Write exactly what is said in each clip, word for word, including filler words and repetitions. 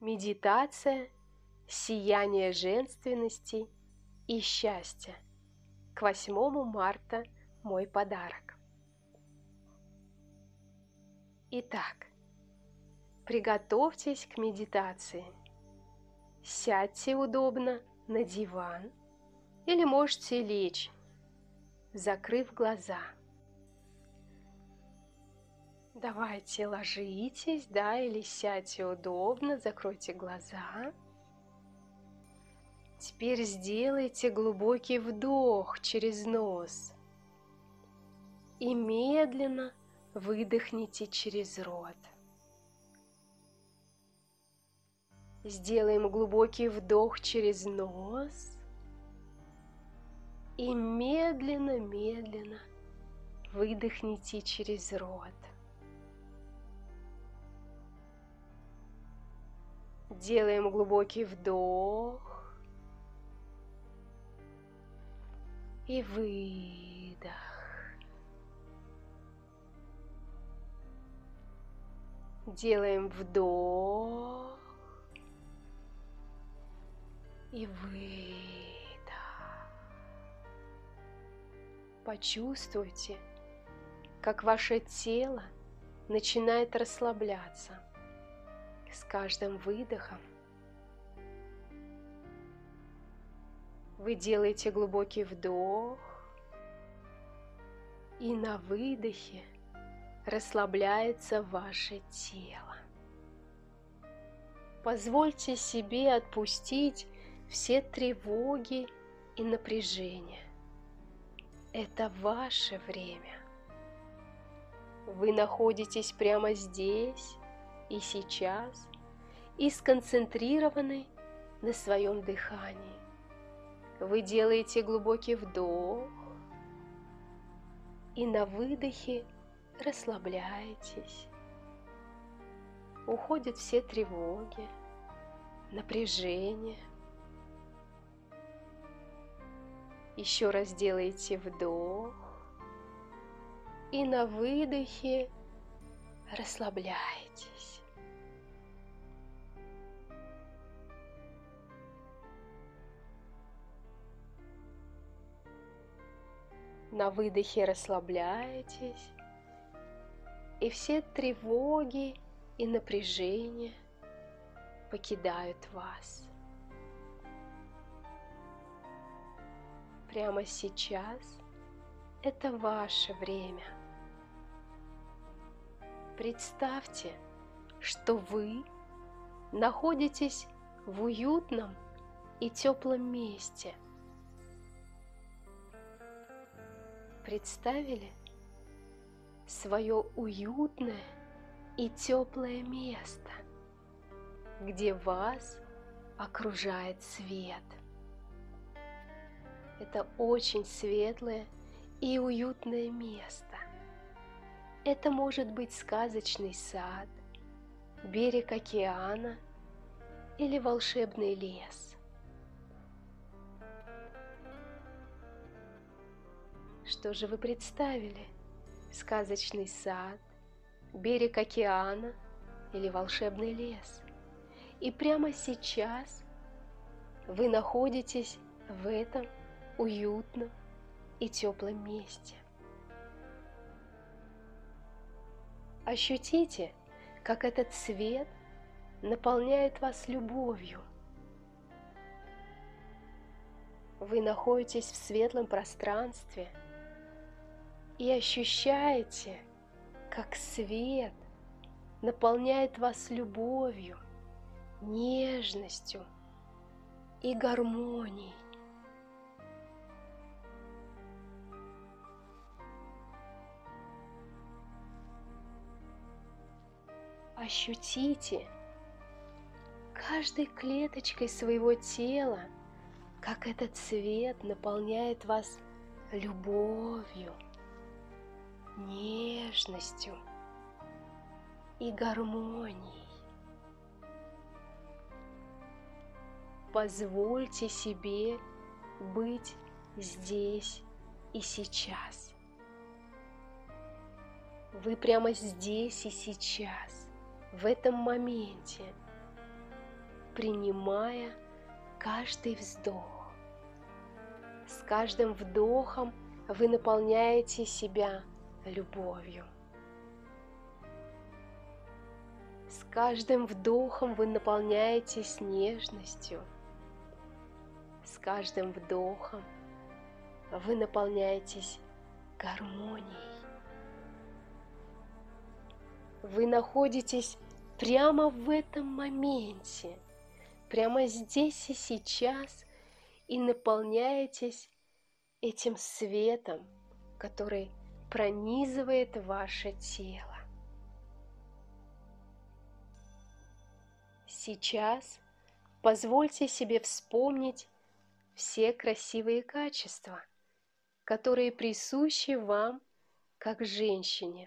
Медитация, сияние женственности и счастья. К восьмому марта мой подарок. Итак, приготовьтесь к медитации. Сядьте удобно на диван или можете лечь, закрыв глаза. Давайте ложитесь, да, или сядьте удобно, закройте глаза. Теперь сделайте глубокий вдох через нос и медленно выдохните через рот. Сделаем глубокий вдох через нос и медленно-медленно выдохните через рот. Делаем глубокий вдох и выдох. Делаем вдох и выдох. Почувствуйте, как ваше тело начинает расслабляться с каждым выдохом. Вы делаете глубокий вдох и на выдохе расслабляется ваше тело. Позвольте себе отпустить все тревоги и напряжения. Это ваше время. Вы находитесь прямо здесь и сейчас и сконцентрированы на своем дыхании. Вы делаете глубокий вдох и на выдохе расслабляетесь. Уходят все тревоги, напряжение. Еще раз делаете вдох и на выдохе расслабляетесь. На выдохе расслабляетесь, и все тревоги и напряжения покидают вас. Прямо сейчас это ваше время. Представьте, что вы находитесь в уютном и теплом месте. Представили свое уютное и теплое место, где вас окружает свет. Это очень светлое и уютное место. Это может быть сказочный сад, берег океана или волшебный лес. Что же вы представили? Сказочный сад, берег океана или волшебный лес? И прямо сейчас вы находитесь в этом уютном и теплом месте. Ощутите, как этот свет наполняет вас любовью. Вы находитесь в светлом пространстве и ощущаете, как свет наполняет вас любовью, нежностью и гармонией. Ощутите каждой клеточкой своего тела, как этот свет наполняет вас любовью, нежностью и гармонией. Позвольте себе быть здесь и сейчас. Вы прямо здесь и сейчас, в этом моменте. принимая каждый вздох. С каждым вдохом вы наполняете себя любовью. С каждым вдохом вы наполняетесь нежностью. С каждым вдохом вы наполняетесь гармонией. Вы находитесь прямо в этом моменте, прямо здесь и сейчас, и наполняетесь этим светом, который пронизывает ваше тело. Сейчас позвольте себе вспомнить все красивые качества, которые присущи вам как женщине.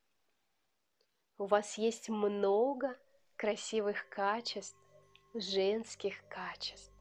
У вас есть много красивых качеств, женских качеств,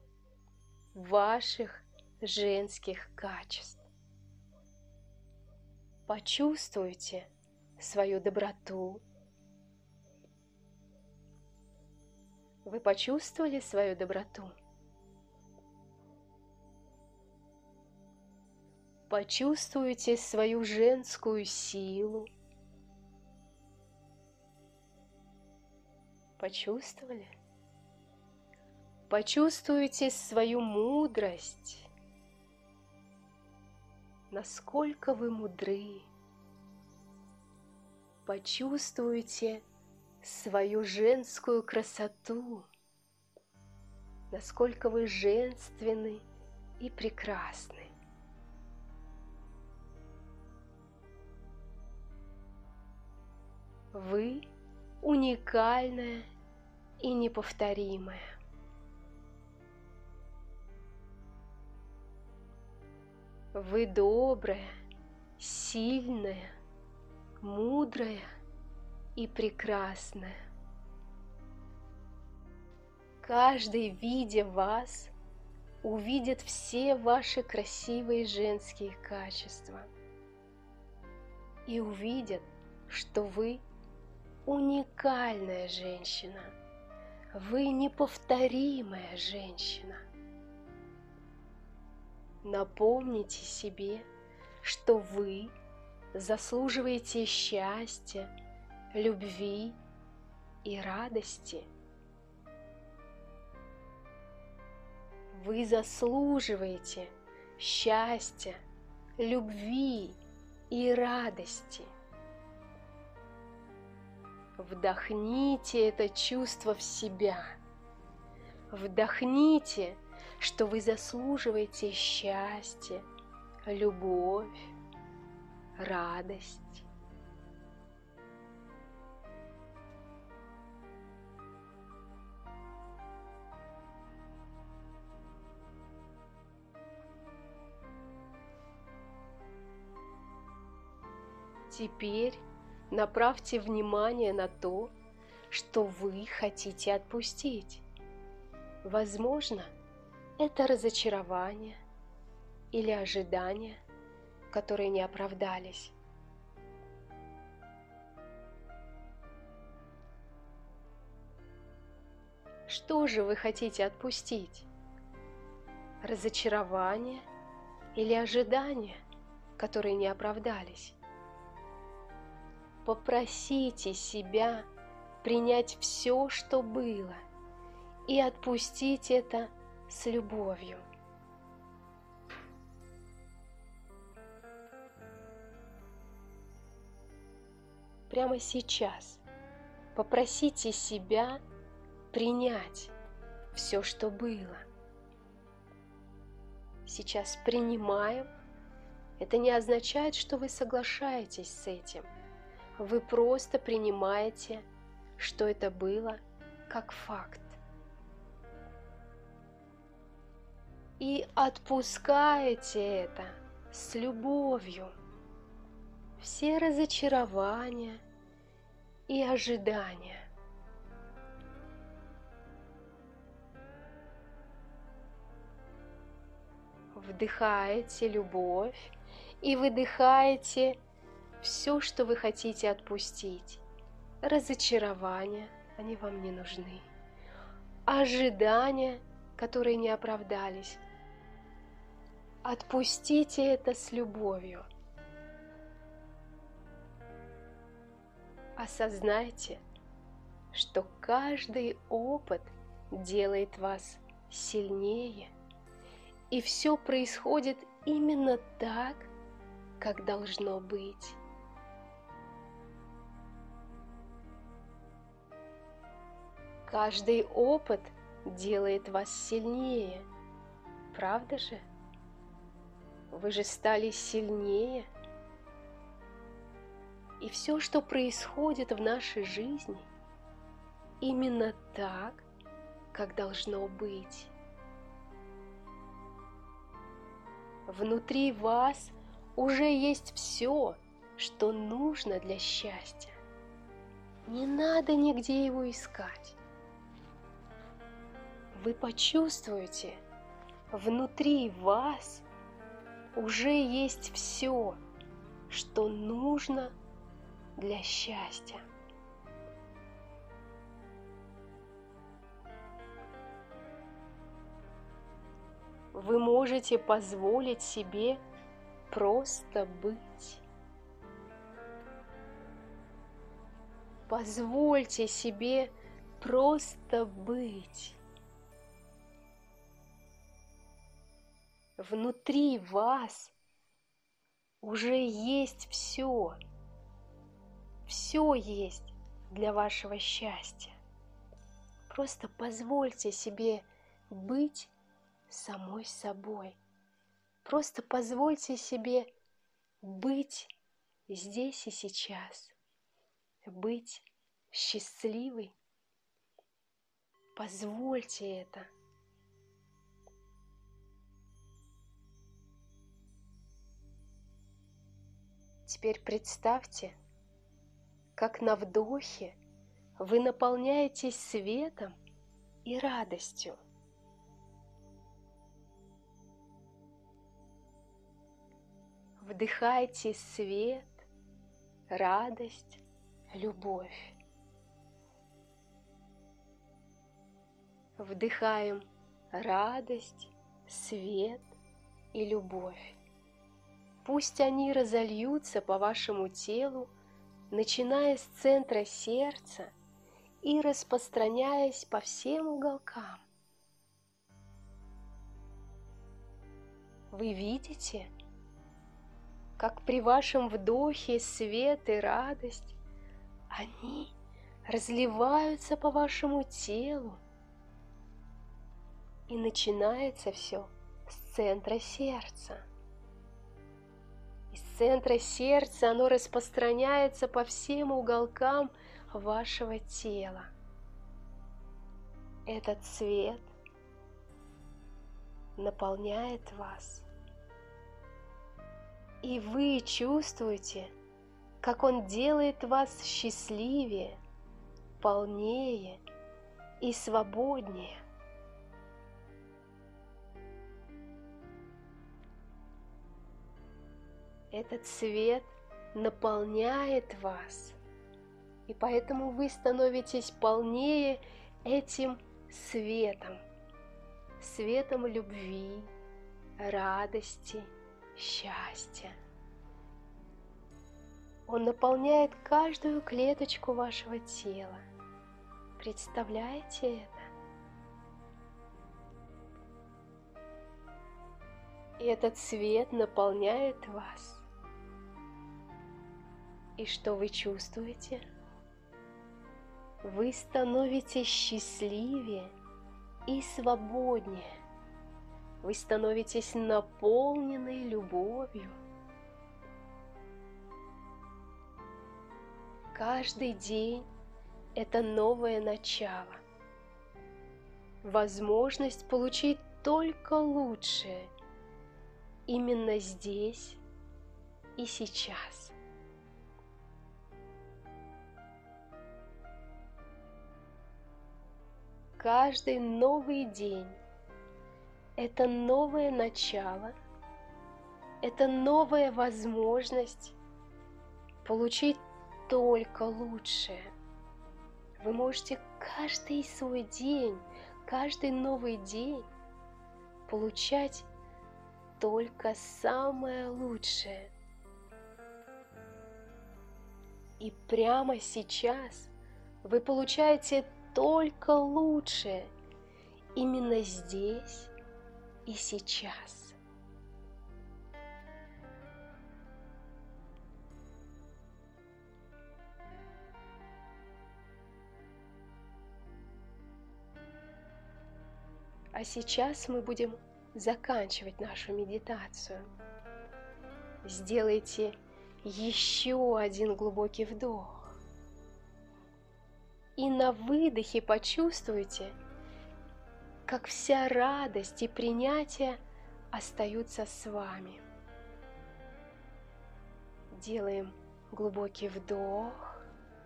ваших женских качеств. Почувствуйте свою доброту. Вы почувствовали свою доброту? Почувствуйте свою женскую силу. Почувствовали? Почувствуйте свою мудрость. Насколько вы мудры. Почувствуйте свою женскую красоту. Насколько вы женственны и прекрасны. Вы уникальная и неповторимая. Вы добрая, сильная, мудрая и прекрасная. Каждый, видя вас, увидит все ваши красивые женские качества и увидят, что вы уникальная женщина, вы неповторимая женщина. Напомните себе, что вы заслуживаете счастья, любви и радости. Вы заслуживаете счастья, любви и радости. Вдохните это чувство в себя. Вдохните, что вы заслуживаете счастья, любовь, радость. Теперь направьте внимание на то, что вы хотите отпустить. Возможно, это разочарование или ожидания, которые не оправдались. Что же вы хотите отпустить? Разочарование или ожидания, которые не оправдались? Попросите себя принять все, что было, и отпустить это с любовью. Прямо сейчас попросите себя принять все, что было. Сейчас принимаем. Это не означает, что вы соглашаетесь с этим. Вы просто принимаете, что это было, как факт. И отпускаете это с любовью. Все разочарования и ожидания. Вдыхаете любовь и выдыхаете все, что вы хотите отпустить. Разочарования, они вам не нужны. ожидания, которые не оправдались. Отпустите это с любовью. Осознайте, что каждый опыт делает вас сильнее, и все происходит именно так, как должно быть. Каждый опыт делает вас сильнее, правда же? Вы же стали сильнее. И все, что происходит в нашей жизни, именно так, как должно быть. Внутри вас уже есть все, что нужно для счастья. Не надо нигде его искать. Вы почувствуете, внутри вас уже есть все, что нужно для счастья. Вы можете позволить себе просто быть. Позвольте себе просто быть. Внутри вас уже есть все. Все есть для вашего счастья. Просто позвольте себе быть самой собой. Просто позвольте себе быть здесь и сейчас. Быть счастливой. Позвольте это. Теперь представьте, как на вдохе вы наполняетесь светом и радостью. Вдыхайте свет, радость, любовь. Вдыхаем радость, свет и любовь. Пусть они разольются по вашему телу, начиная с центра сердца и распространяясь по всем уголкам. Вы видите, как при вашем вдохе свет и радость, они разливаются по вашему телу, и начинается все с центра сердца. Из центра сердца оно распространяется по всем уголкам вашего тела. Этот свет наполняет вас. И вы чувствуете, как он делает вас счастливее, полнее и свободнее. Этот свет наполняет вас, и поэтому вы становитесь полнее этим светом, светом любви, радости, счастья. Он наполняет каждую клеточку вашего тела. Представляете это? И этот свет наполняет вас. И что вы чувствуете? Вы становитесь счастливее и свободнее. Вы становитесь наполненной любовью. Каждый день – это новое начало. Возможность получить только лучшее именно здесь и сейчас. Каждый новый день – это новое начало, это новая возможность получить только лучшее. Вы можете каждый свой день, каждый новый день получать только самое лучшее. И прямо сейчас вы получаете только лучшее именно здесь и сейчас. А сейчас мы будем заканчивать нашу медитацию. Сделайте еще один глубокий вдох. И на выдохе почувствуйте, как вся радость и принятие остаются с вами. Делаем глубокий вдох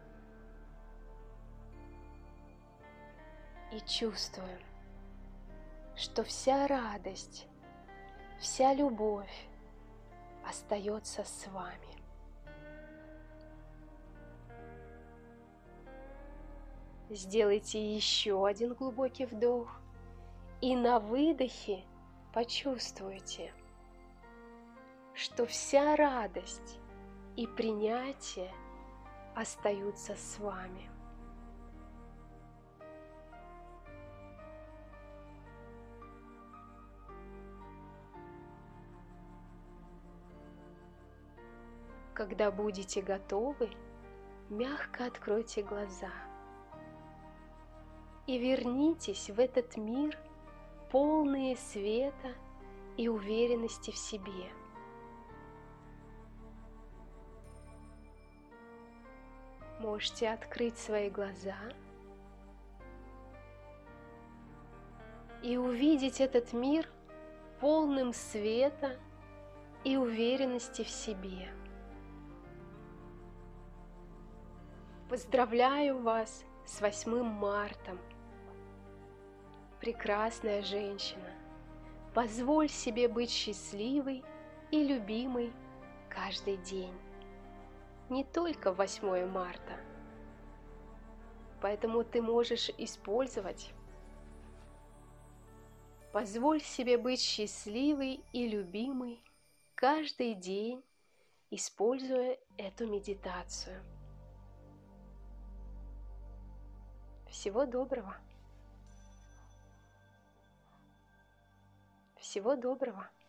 и чувствуем, что вся радость, вся любовь остается с вами. Сделайте еще один глубокий вдох и на выдохе почувствуйте, что вся радость и принятие остаются с вами. Когда будете готовы, мягко откройте глаза и вернитесь в этот мир, полные света и уверенности в себе. Можете открыть свои глаза и увидеть этот мир полным света и уверенности в себе. Поздравляю вас с восьмым марта! Прекрасная женщина, позволь себе быть счастливой и любимой каждый день, не только в восьмое марта. Поэтому ты можешь использовать. Позволь себе быть счастливой и любимой каждый день, используя эту медитацию. Всего доброго! Всего доброго!